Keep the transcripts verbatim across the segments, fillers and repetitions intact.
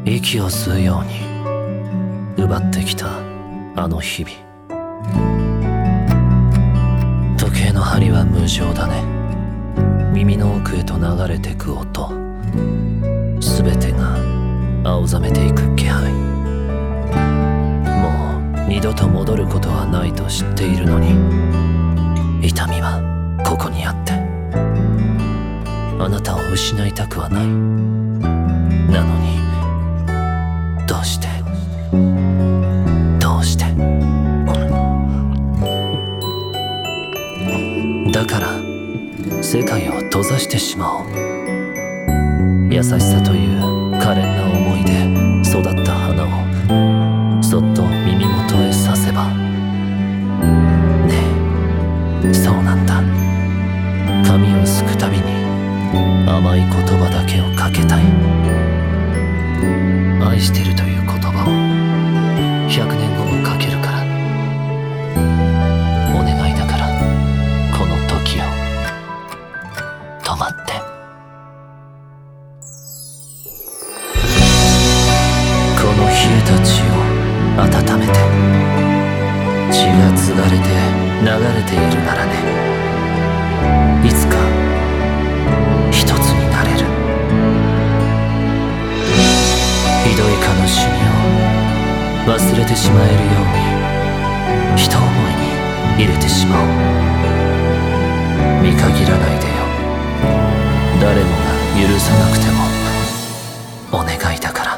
息を吸うように奪ってきたあの日々。時計の針は無情だね。耳の奥へと流れてく音、すべてが青ざめていく気配。もう二度と戻ることはないと知っているのに、痛みはここにあって、あなたを失いたくはない。なのにどうしてどうしてだから世界を閉ざしてしまおう。優しさという可憐な思いで育った花をそっと耳元へさせば、ねえ、そうなんだ。髪をすくたびに甘い言葉だけをかけたい。愛してるという言葉をひゃくねんごもかけるから。お願いだから、この時を止まって。この冷えた血を温めて、血が継がれて流れているならね、いつか一つになれる。ひどい悲しみを忘れてしまえるように一思いに入れてしまおう。見限らないでよ。誰もが許さなくてもお願いだから。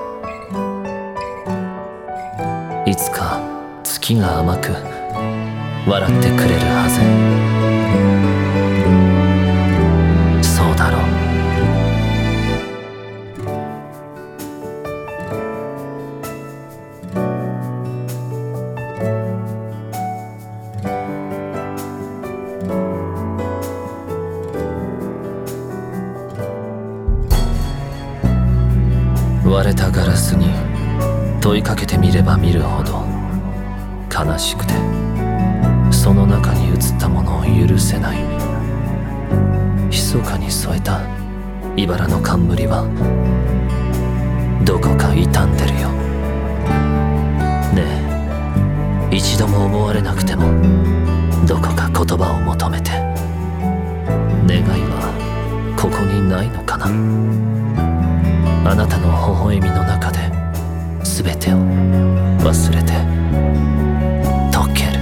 いつか月が甘く笑ってくれるはず。そうだろう。割れたガラスに問いかけてみれば見るほど悲しくて、その中に映ったものを許せない。密かに添えた茨の冠はどこか傷んでるよ。ねえ、一度も思われなくてもどこか言葉を求めて。願いはここにないのかな。あなたの微笑みの中で全てを忘れて溶ける。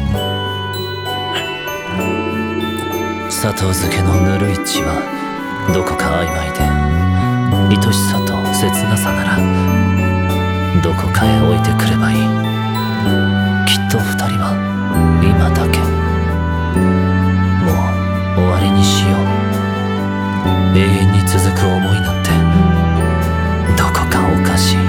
砂糖漬けのぬるい血はどこか曖昧で、愛しさと切なさならどこかへ置いてくればいい。きっと二人は今だけもう終わりにしよう。永遠に続く思いなんてどこかおかしい。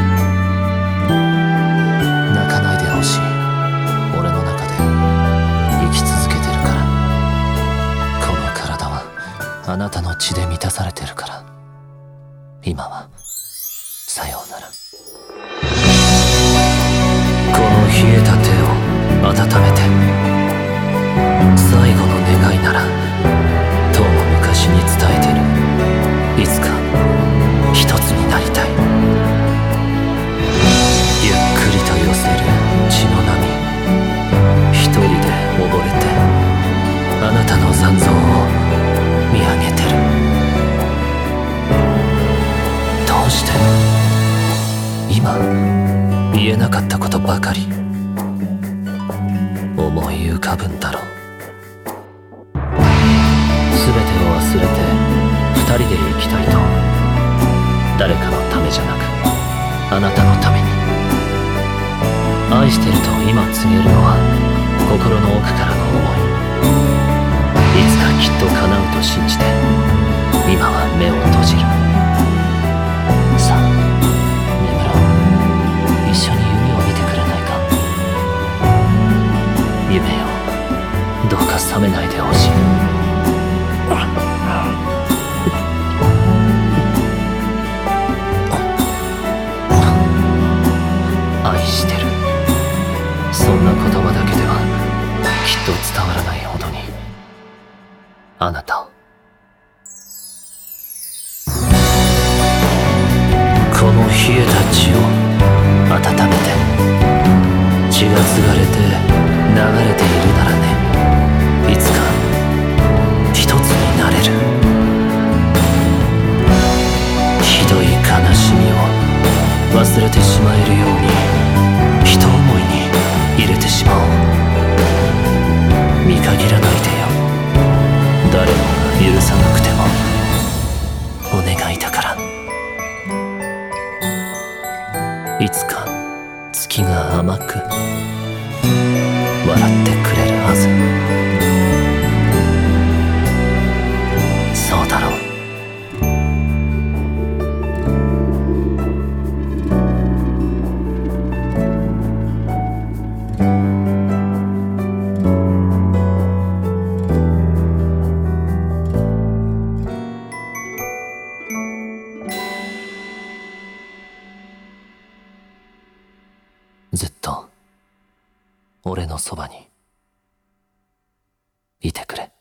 泣かないでほしい。俺の中で生き続けてるから。この体はあなたの血で満たされてるから。今はさようなら。この冷えた手を温めて、最後の願いならとうも昔に伝えてる。いつか一つになりたい。ゆっくりと寄せる血の波、一人で溺れてあなたの残像を見上げてる。どうして今言えなかったことばかり思い浮かぶんだろう。全てを忘れて二人で生きたいと、誰かのためじゃなくあなたのために。愛してると今告げるのは心の奥からの思い。いつかきっと叶うと信じて今は目を閉じる。さあ眠ろう。一緒に夢を見てくれないか。夢よ、どうか覚めないでほしい。愛してる、そんな言葉だけではきっと伝わらないほどにあなたを。この冷冷えた血を温めて、血が継がれて流れているならね、いつか一つになれる。ひどい悲しみを忘れてしまえるように一思いに入れてしまおう。見限らないでよ、誰もが許さなくてもお願いだから。いつか月が甘く笑ってくれるはず。そうだろう。ずっと俺のそばにいてくれ。